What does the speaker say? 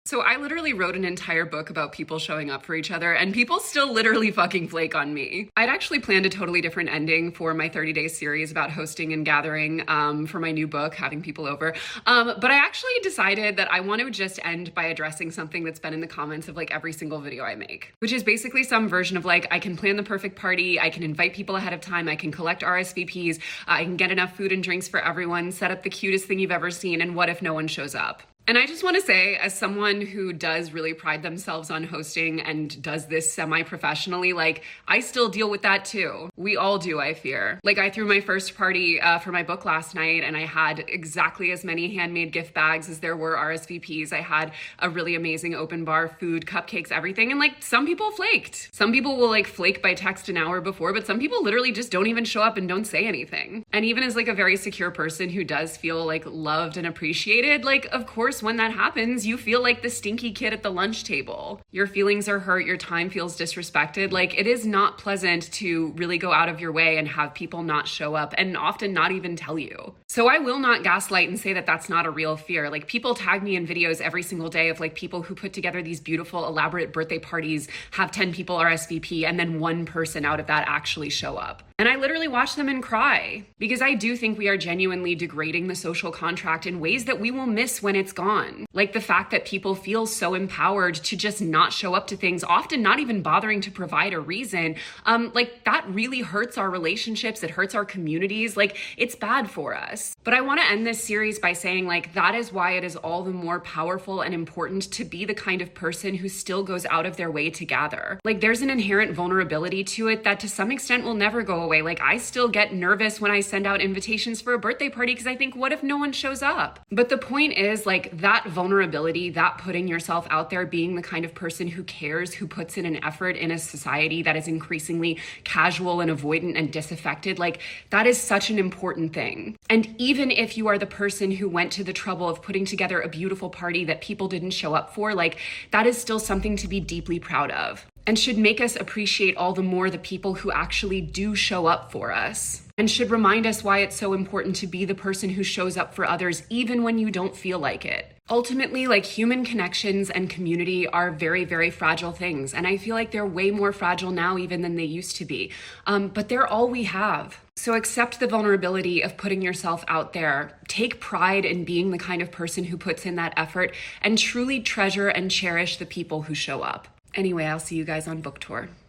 So I literally wrote an entire book about people showing up for each other, and people still literally fucking flake on me. I'd actually planned a totally different ending for my 30-day series about hosting and gathering for my new book, having people over. But I actually decided that I want to just end by addressing something that's been in the comments of like every single video I make, which is basically some version of like, I can plan the perfect party, I can invite people ahead of time, I can collect RSVPs, I can get enough food and drinks for everyone, set up the cutest thing you've ever seen, and what if no one shows up? And I just want to say, as someone who does really pride themselves on hosting and does this semi-professionally, like, I still deal with that too. We all do, I fear. Like, I threw my first party for my book last night, and I had exactly as many handmade gift bags as there were RSVPs. I had a really amazing open bar, food, cupcakes, everything. And like, some people flaked. Some people will like flake by text an hour before, but some people literally just don't even show up and don't say anything. And even as like a very secure person who does feel like loved and appreciated, like, of course, when that happens, you feel like the stinky kid at the lunch table. Your feelings are hurt, your time feels disrespected. Like, it is not pleasant to really go out of your way and have people not show up and often not even tell you. So I will not gaslight and say that that's not a real fear. Like, people tag me in videos every single day of like people who put together these beautiful elaborate birthday parties, have 10 people RSVP, and then one person out of that actually show up. And I literally watch them and cry, because I do think we are genuinely degrading the social contract in ways that we will miss when it's gone. Like the fact that people feel so empowered to just not show up to things, often not even bothering to provide a reason. Like, that really hurts our relationships. It hurts our communities. Like, it's bad for us. But I want to end this series by saying, like, that is why it is all the more powerful and important to be the kind of person who still goes out of their way to gather. Like, there's an inherent vulnerability to it that to some extent will never go away. Like, I still get nervous when I send out invitations for a birthday party because I think, what if no one shows up? But the point is, like, that vulnerability, that putting yourself out there, being the kind of person who cares, who puts in an effort in a society that is increasingly casual and avoidant and disaffected, like, that is such an important thing. And even if you are the person who went to the trouble of putting together a beautiful party that people didn't show up for, like, that is still something to be deeply proud of, and should make us appreciate all the more the people who actually do show up for us, and should remind us why it's so important to be the person who shows up for others even when you don't feel like it. Ultimately, like, human connections and community are very, very fragile things, and I feel like they're way more fragile now even than they used to be, but they're all we have. So accept the vulnerability of putting yourself out there, take pride in being the kind of person who puts in that effort, and truly treasure and cherish the people who show up. Anyway, I'll see you guys on book tour.